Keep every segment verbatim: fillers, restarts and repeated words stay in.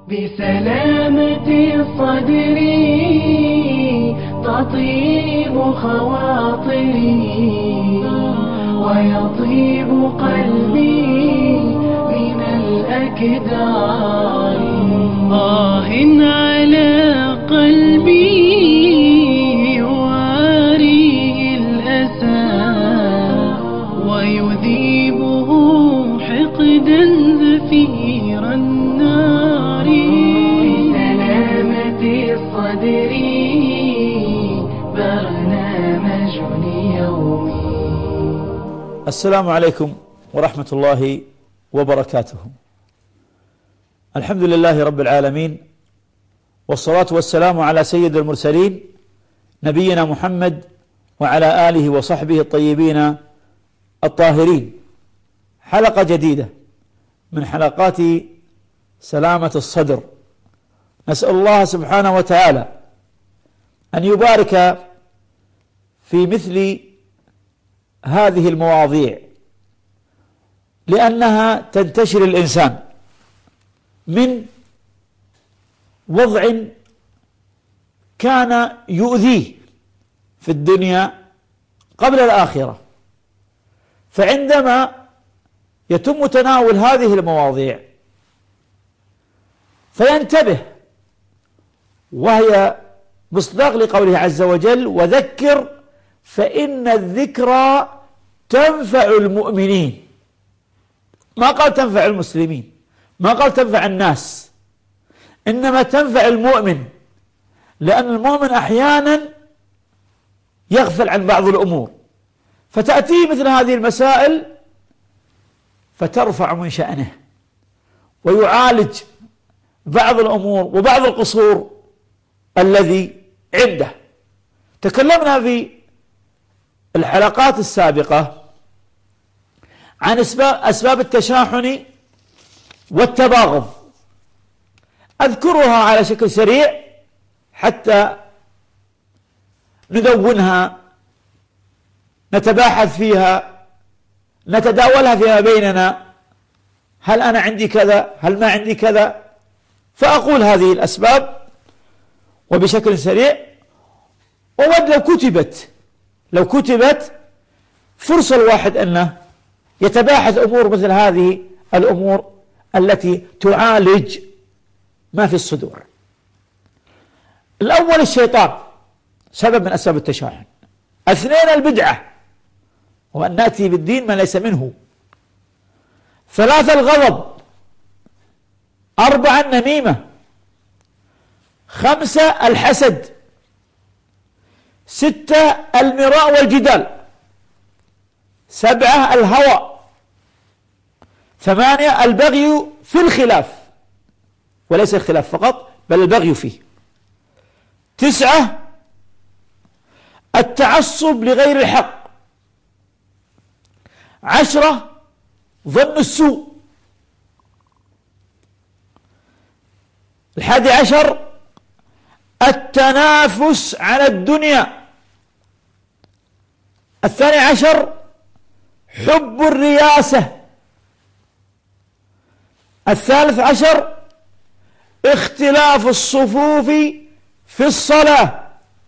بسلامة الصدر تطيب خواطري ويطيب قلبي من الأكدار. آه على قلبي يواري الأسى ويذيبه حقدا زفير النار. بسلامة الصدر برنامج يومي. السلام عليكم ورحمة الله وبركاته. الحمد لله رب العالمين، والصلاة والسلام على سيد المرسلين نبينا محمد وعلى آله وصحبه الطيبين الطاهرين. حلقة جديدة من حلقات سلامة الصدر. نسأل الله سبحانه وتعالى أن يبارك في مثل هذه المواضيع، لأنها تنتشر الإنسان من وضع كان يؤذيه في الدنيا قبل الآخرة، فعندما يتم تناول هذه المواضيع فينتبه، وهي مصداق لقوله عز وجل: وذكر فإن الذكرى تنفع المؤمنين. ما قال تنفع المسلمين، ما قال تنفع الناس، إنما تنفع المؤمن، لأن المؤمن أحيانا يغفل عن بعض الأمور، فتأتيه مثل هذه المسائل فترفع من شأنه ويعالج بعض الأمور وبعض القصور الذي عنده. تكلمنا في الحلقات السابقة عن أسباب التشاحن والتباغض، أذكرها على شكل سريع حتى ندونها، نتباحث فيها، نتداولها فيما بيننا. هل أنا عندي كذا؟ هل ما عندي كذا؟ فأقول هذه الأسباب وبشكل سريع، وود لو كتبت لو كتبت فرصة الواحد أنه يتباحث أمور مثل هذه الأمور التي تعالج ما في الصدور. الأول الشيطان، سبب من أسباب التشاحن. اثنين البدعة، وأن نأتي بالدين ما ليس منه. ثلاثة الغضب. أربعة النميمة. خمسة الحسد. ستة المراء والجدال. سبعة الهوى. ثمانية البغي في الخلاف، وليس الخلاف فقط بل البغي فيه. تسعة التعصب لغير الحق. عشرة ظن السوء. الحادي عشر التنافس على الدنيا. الثاني عشر حب الرياسة. الثالث عشر اختلاف الصفوف في الصلاة،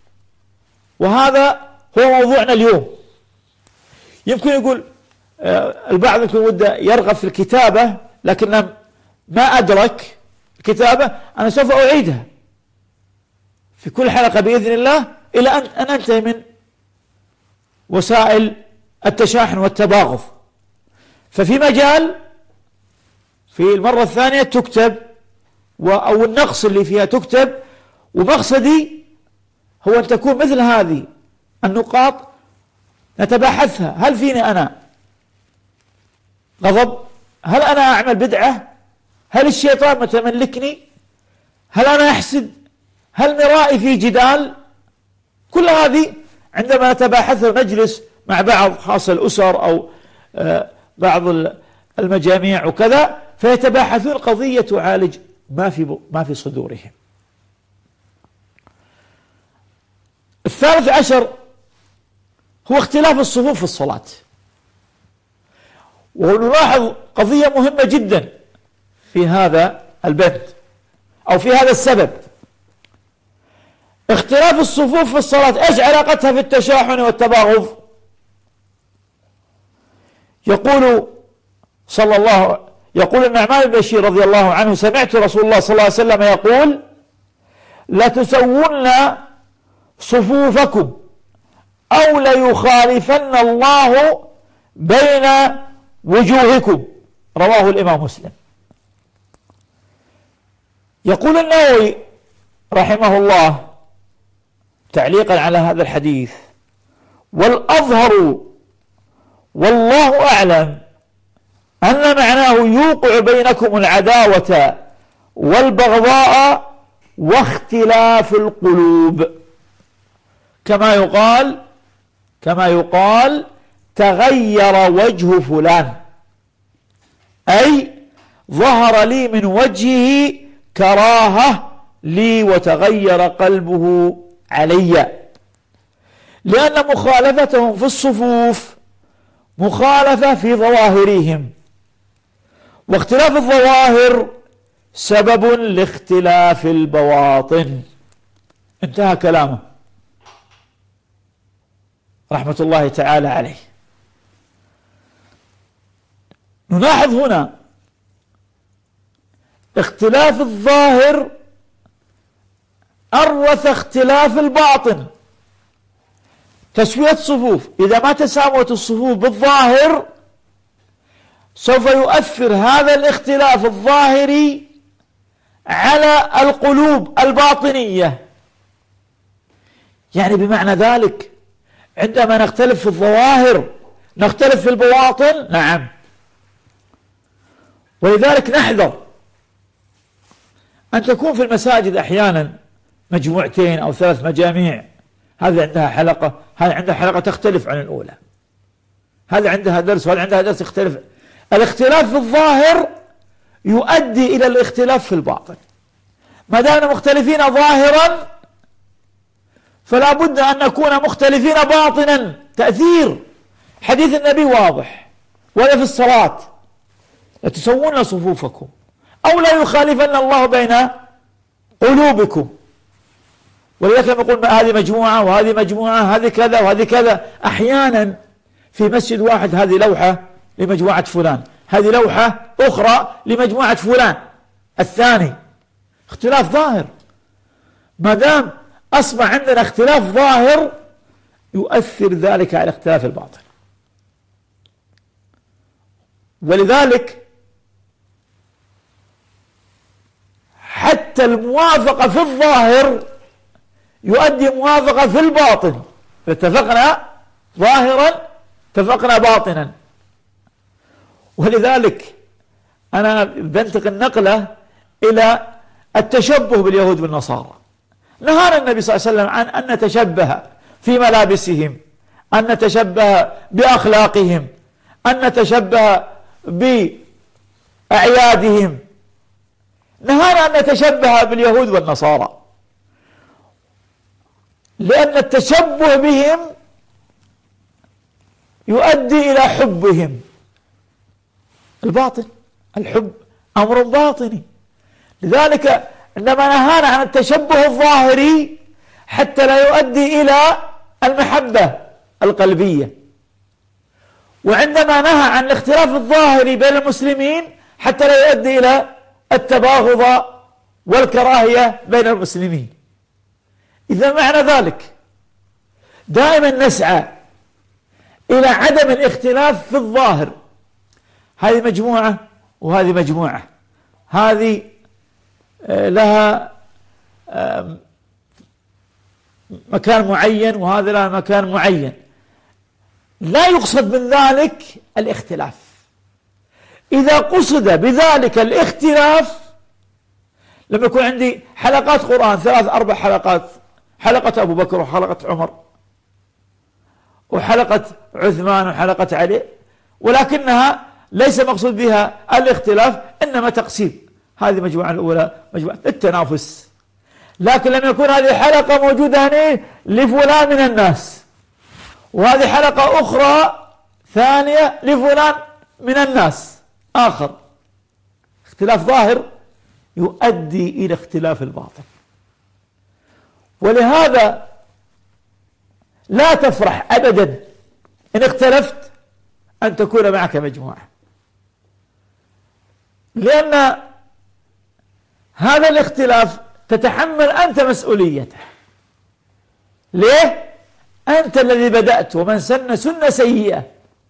وهذا هو موضوعنا اليوم. يمكن يقول البعض يمكن وده يرغب في الكتابة لكن ما أدرك الكتابة. أنا سوف أعيدها في كل حلقة بإذن الله إلى أن ننتهي من وسائل التشاحن والتباغض. ففي مجال في المرة الثانية تكتب، أو النقص اللي فيها تكتب، ومقصدي هو أن تكون مثل هذه النقاط نتباحثها. هل فيني أنا غضب؟ هل أنا أعمل بدعة؟ هل الشيطان متملكني؟ هل أنا أحسد؟ هل مرائي في جدال؟ كل هذه عندما نتباحثها ونجلس مع بعض، خاصة الأسر أو بعض المجاميع وكذا، فيتباحثون قضية تعالج ما في ما في صدورهم. الثالث عشر هو اختلاف الصفوف في الصلاة. ونلاحظ قضية مهمة جدا في هذا البند، أو في هذا السبب. اختلاف الصفوف في الصلاة ايش علاقتها في التشاحن والتباغض؟ يقول صلى الله يقول النعمان بن بشير رضي الله عنه: سمعت رسول الله صلى الله عليه وسلم يقول: لتسون صفوفكم أو ليخالفن الله بين وجوهكم. رواه الإمام مسلم. يقول النووي رحمه الله تعليقا على هذا الحديث: والأظهر والله أعلم أن معناه يوقع بينكم العداوة والبغضاء واختلاف القلوب، كما يقال كما يقال تغير وجه فلان، أي ظهر لي من وجهه كراهة لي وتغير قلبه علي، لأن مخالفتهم في الصفوف مخالفة في ظواهرهم، واختلاف الظواهر سبب لاختلاف البواطن. انتهى كلامه رحمة الله تعالى عليه. نلاحظ هنا اختلاف الظاهر أورث اختلاف الباطن. تسوية صفوف، إذا ما تساوت الصفوف بالظاهر سوف يؤثر هذا الاختلاف الظاهري على القلوب الباطنية. يعني بمعنى ذلك عندما نختلف في الظواهر نختلف في البواطن. نعم، ولذلك نحذر أن تكون في المساجد أحيانا مجموعتين أو ثلاث مجاميع، هذه عندها حلقة، هذه عندها حلقة تختلف عن الأولى، هذه عندها درس وهذه عندها درس يختلف. الاختلاف في الظاهر يؤدي إلى الاختلاف في الباطن. ما دامنا مختلفين ظاهرا فلا بد أن نكون مختلفين باطنا. تأثير حديث النبي واضح، ولا في الصلاة: لتسوون صفوفكم أو لا يخالفن الله بين قلوبكم. ولذلك لما يقول هذه مجموعة وهذه مجموعة، هذه كذا وهذه كذا، أحيانا في مسجد واحد هذه لوحة لمجموعة فلان، هذه لوحة أخرى لمجموعة فلان الثاني، اختلاف ظاهر. ما دام أصبح عندنا اختلاف ظاهر يؤثر ذلك على اختلاف الباطن. ولذلك حتى الموافقة في الظاهر يؤدي موافقة في الباطن. فاتفقنا ظاهرا اتفقنا باطنا. ولذلك أنا بنتقل نقلة إلى التشبه باليهود والنصارى. نهانا النبي صلى الله عليه وسلم عن أن نتشبه في ملابسهم، أن نتشبه بأخلاقهم، أن نتشبه بأعيادهم. نهانا أن نتشبه باليهود والنصارى، لأن التشبه بهم يؤدي إلى حبهم. الباطن، الحب أمر باطني. لذلك عندما نهانا عن التشبه الظاهري حتى لا يؤدي إلى المحبة القلبية، وعندما نهى عن الاختلاف الظاهري بين المسلمين حتى لا يؤدي إلى التباغض والكراهية بين المسلمين. إذا معنى ذلك دائما نسعى إلى عدم الاختلاف في الظاهر. هذه مجموعة وهذه مجموعة، هذه لها مكان معين وهذا لها مكان معين. لا يقصد من ذلك الاختلاف. إذا قصد بذلك الاختلاف، لما يكون عندي حلقات قرآن ثلاث أربع حلقات، حلقة أبو بكر وحلقة عمر وحلقة عثمان وحلقة علي، ولكنها ليس مقصود بها الاختلاف، إنما تقسيم. هذه مجموعة الأولى مجموعة التنافس. لكن لما يكون هذه حلقة موجودة هنا لفلان من الناس، وهذه حلقة أخرى ثانية لفلان من الناس آخر، اختلاف ظاهر يؤدي إلى اختلاف الباطن. ولهذا لا تفرح أبدا إن اختلفت أن تكون معك مجموعة، لأن هذا الاختلاف تتحمل أنت مسؤوليته. ليه؟ أنت الذي بدأت، ومن سن سنة سيئة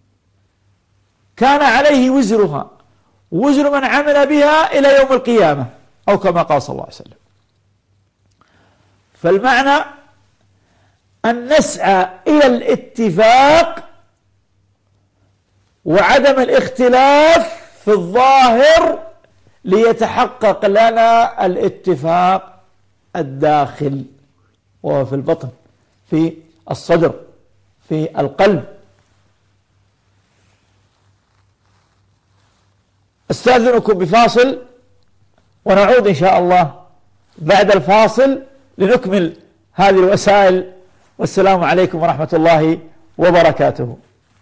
كان عليه وزرها وزر من عمل بها إلى يوم القيامة، أو كما قال صلى الله عليه وسلم. فالمعنى أن نسعى إلى الاتفاق وعدم الاختلاف في الظاهر ليتحقق لنا الاتفاق الداخل، وهو في البطن، في الصدر، في القلب. استأذنكم بفاصل، ونعود إن شاء الله بعد الفاصل لنكمل هذه الوسائل. والسلام عليكم ورحمة الله وبركاته.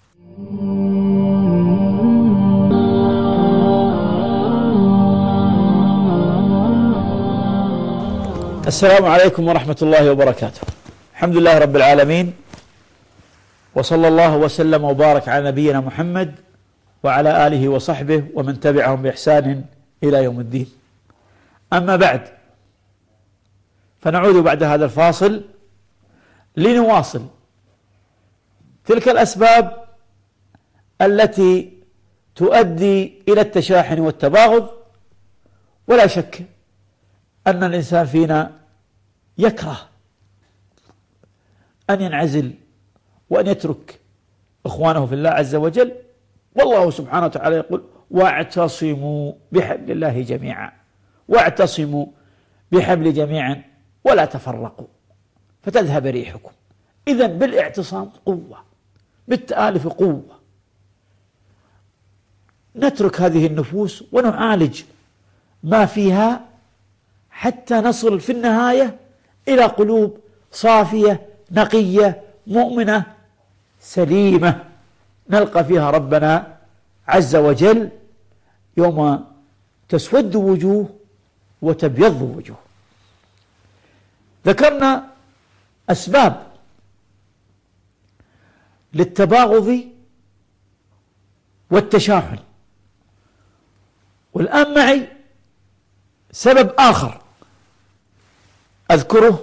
السلام عليكم ورحمة الله وبركاته. الحمد لله رب العالمين، وصلى الله وسلم وبارك على نبينا محمد وعلى آله وصحبه ومن تبعهم بإحسان إلى يوم الدين. أما بعد، فنعود بعد هذا الفاصل لنواصل تلك الأسباب التي تؤدي إلى التشاحن والتباغض. ولا شك أن الإنسان فينا يكره أن ينعزل وأن يترك إخوانه في الله عز وجل. والله سبحانه وتعالى يقول: واعتصموا بحبل الله جميعا، واعتصموا بحبل جميعا ولا تفرقوا فتذهب ريحكم. إذن بالاعتصام قوة، بالتآلف قوة. نترك هذه النفوس ونعالج ما فيها حتى نصل في النهاية إلى قلوب صافية نقية مؤمنة سليمة نلقى فيها ربنا عز وجل يوم تسود وجوه وتبيض وجوه. ذكرنا أسباب للتباغض والتشاحن، والآن معي سبب آخر أذكره،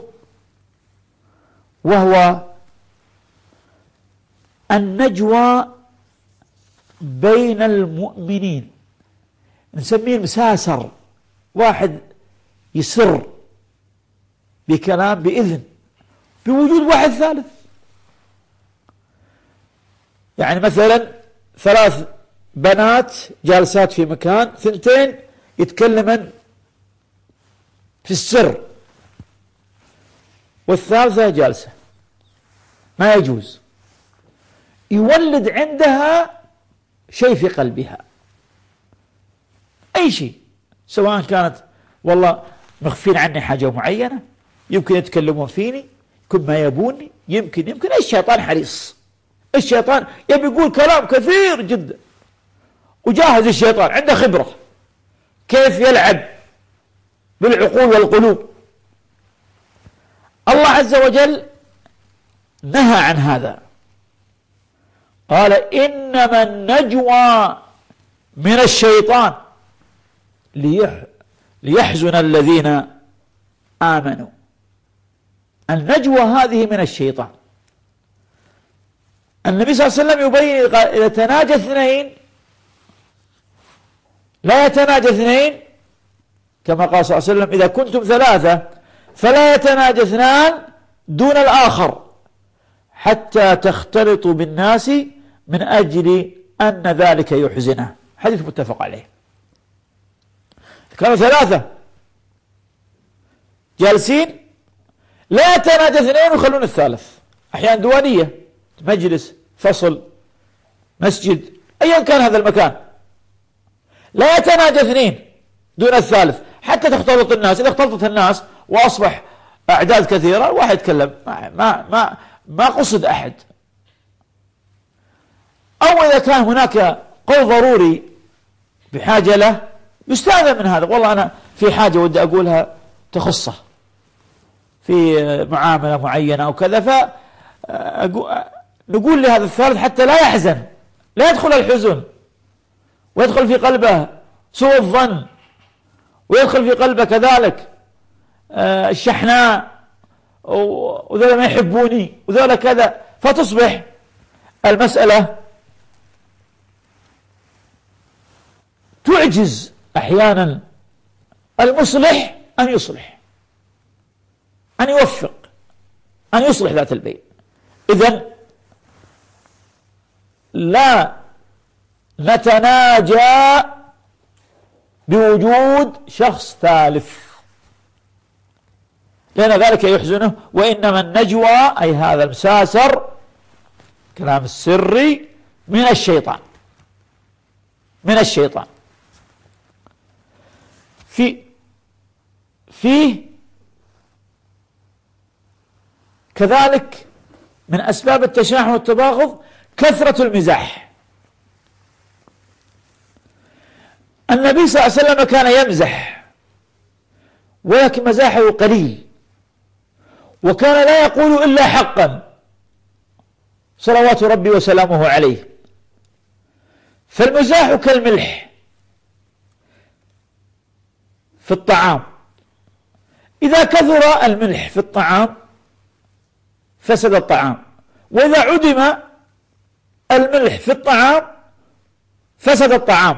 وهو النجوى بين المؤمنين. نسميه المساسر، واحد يسر بكلام بإذن بوجود واحد ثالث. يعني مثلا ثلاث بنات جالسات في مكان، ثنتين يتكلمن في السر والثالثة جالسة، ما يجوز. يولد عندها شيء في قلبها، أي شيء، سواء كانت والله مخفين عني حاجة معينة، يمكن يتكلمون فيني، يمكن ما يبوني، يمكن يمكن الشيطان حريص. الشيطان يبي يقول كلام كثير جدا، وجاهز الشيطان عنده خبرة كيف يلعب بالعقول والقلوب. الله عز وجل نهى عن هذا، قال: إنما النجوى من الشيطان ليح ليحزن الذين آمنوا. النجوى هذه من الشيطان. النبي صلى الله عليه وسلم يبين: قال: إذا تناجى اثنين لا يتناجى اثنين، كما قال صلى الله عليه وسلم: إذا كنتم ثلاثة فلا يتناجى اثنان دون الآخر حتى تختلطوا بالناس من أجل أن ذلك يحزنه. حديث متفق عليه. كانوا ثلاثة جالسين لا يتناجى اثنين ويخلون الثالث، أحيانا دوانية، مجلس، فصل، مسجد، أيا كان هذا المكان، لا يتناجى اثنين دون الثالث حتى تختلط الناس. إذا اختلطت الناس وأصبح أعداد كثيرة، واحد يتكلم، ما ما ما, ما قصد أحد. أو إذا كان هناك قول ضروري بحاجة له، يستأذن من هذا. والله أنا في حاجة ودي أقولها تخصه في معاملة معينة أو كذا، فنقول لهذا الثالث حتى لا يحزن، لا يدخل الحزن ويدخل في قلبه سوء الظن، ويدخل في قلبه كذلك الشحناء وذولا ما يحبوني وذولا كذا، فتصبح المسألة تعجز أحيانا المصلح أن يصلح، أن يوفق، أن يصلح ذات البين. إذن لا نتناجى بوجود شخص ثالث، لأن ذلك يحزنه. وإنما النجوى أي هذا المساسر كلام السري من الشيطان، من الشيطان. في فيه كذلك من أسباب التشاحن والتباغض كثرة المزاح. النبي صلى الله عليه وسلم كان يمزح، ولكن مزاحه قليل، وكان لا يقول إلا حقا صلوات ربي وسلامه عليه. فالمزاح كالملح في الطعام، إذا كثر الملح في الطعام فسد الطعام، وإذا عدم الملح في الطعام فسد الطعام،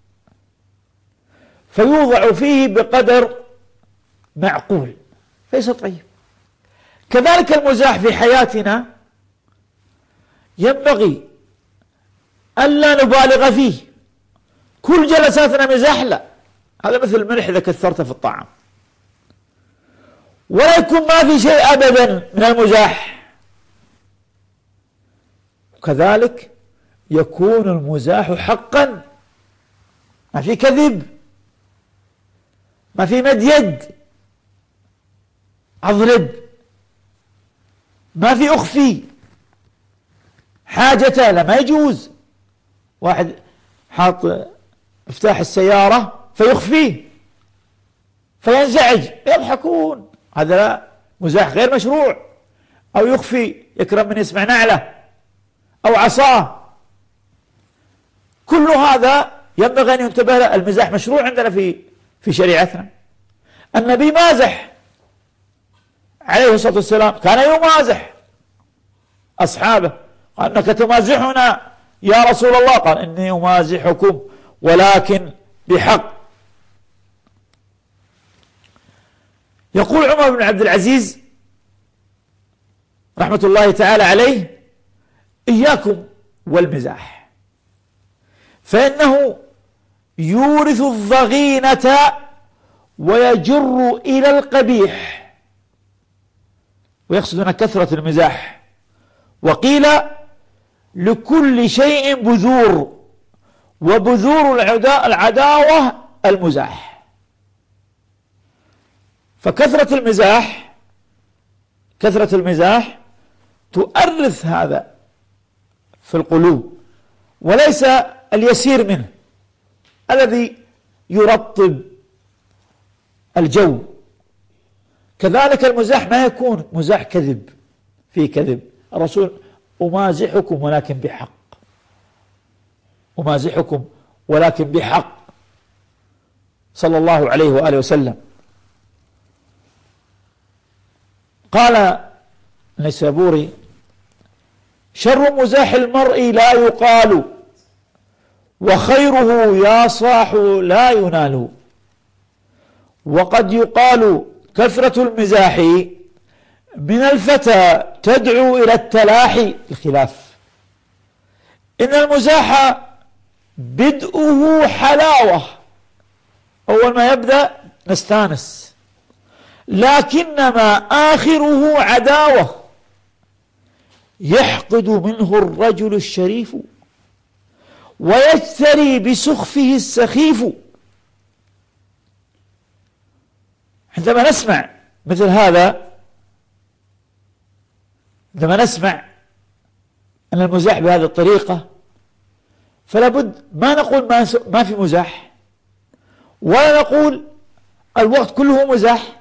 فيوضع فيه بقدر معقول ليس طيب. كذلك المزاح في حياتنا ينبغي ألا نبالغ فيه، كل جلساتنا مزاح لا، هذا مثل الملح إذا كثرته في الطعام، ولا يكون ما في شيء أبدا من المزاح. كذلك يكون المزاح حقا، ما في كذب، ما في مد يد أضرب، ما في أخفي حاجته، لا ما يجوز واحد حاط مفتاح السيارة فيخفيه فينزعج يضحكون، هذا لا، مزاح غير مشروع. أو يخفي يكرم من يسمع نعله أو عصاه، كل هذا ينبغي أن ينتبه له. المزاح مشروع عندنا في في شريعتنا. النبي مازح عليه الصلاة والسلام، كان يمازح أصحابه، قال إنك تمازحنا يا رسول الله، قال إني أمازحكم ولكن بحق. يقول عمر بن عبد العزيز رحمة الله تعالى عليه: إياكم والمزاح، فإنه يورث الضغينة ويجر إلى القبيح. ويقصد هنا كثرة المزاح. وقيل: لكل شيء بذور، وبذور العداوة المزاح. فكثرة المزاح كثرة المزاح تؤرث هذا في القلوب، وليس اليسير منه الذي يرطب الجو. كذلك المزاح ما يكون مزاح كذب، في كذب. الرسول: أمازحكم ولكن بحق، أمازحكم ولكن بحق، صلى الله عليه وآله وسلم. قال النيسابوري: شر مزاح المرء لا يقال، وخيره يا صاح لا ينال. وقد يقال كثرة المزاح من الفتى تدعو إلى التلاحي. الخلاف: إن المزاح بدءه حلاوة، أول ما يبدأ نستانس، لكنما آخره عداوة، يحقد منه الرجل الشريف ويجتري بسخفه السخيف. عندما نسمع مثل هذا، عندما نسمع أن المزاح بهذه الطريقة، فلا بد ما نقول ما, ما في مزاح، ولا نقول الوقت كله مزاح،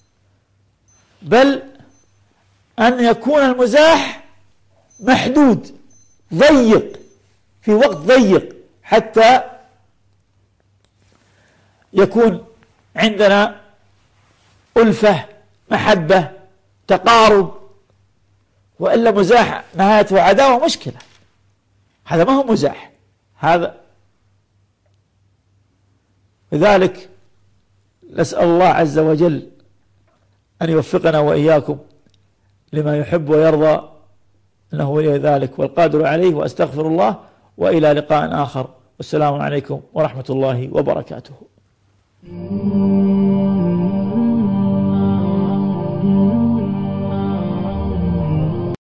بل أن يكون المزاح محدود ضيق، في وقت ضيق، حتى يكون عندنا ألفة، محبة، تقارب. وإلا مزاح نهايته عداوة مشكلة، هذا ما هو مزاح هذا. لذلك نسأل الله عز وجل أن يوفقنا وإياكم لما يحب ويرضى، إنه ولي ذلك والقادر عليه. وأستغفر الله، وإلى لقاء آخر، والسلام عليكم ورحمة الله وبركاته.